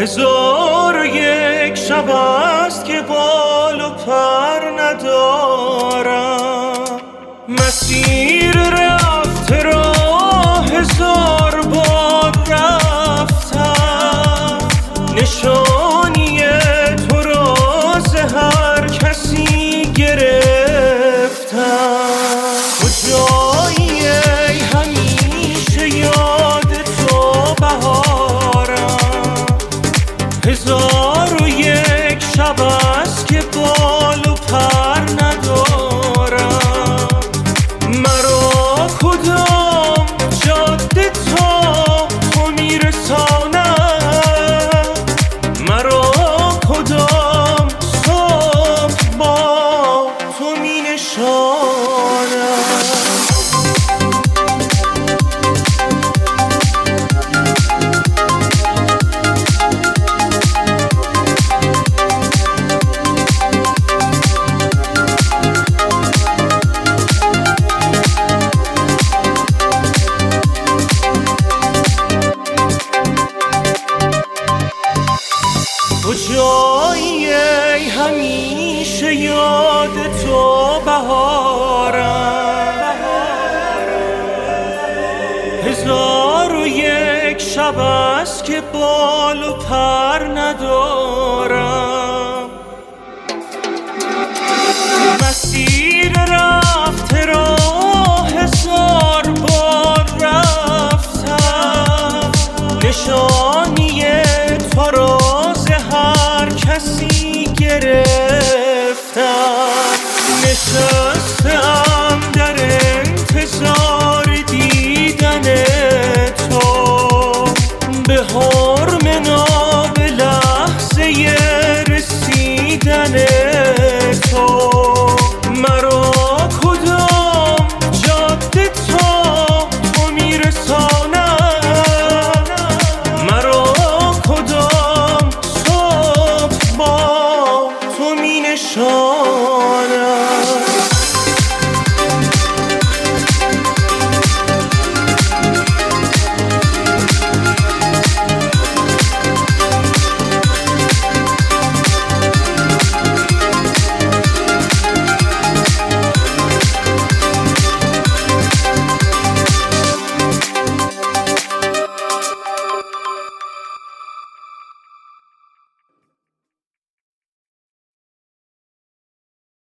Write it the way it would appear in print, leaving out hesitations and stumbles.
1001 شب است که بال و پر ندارم. مسیر رفته را 1000 بار رفتم، نشانی تو را ز هر کسی گرفتم. کجایی ای همیشه یاد تو بهارم، 1001 شب است که بال و پر ندارم. مرا کدام جاده تا تو میرساند، مرا کدام صبح با تو مینشاند. کجایی ای همیشه یاد تو بهارم، 1001 شب است که بال و پر ندارم.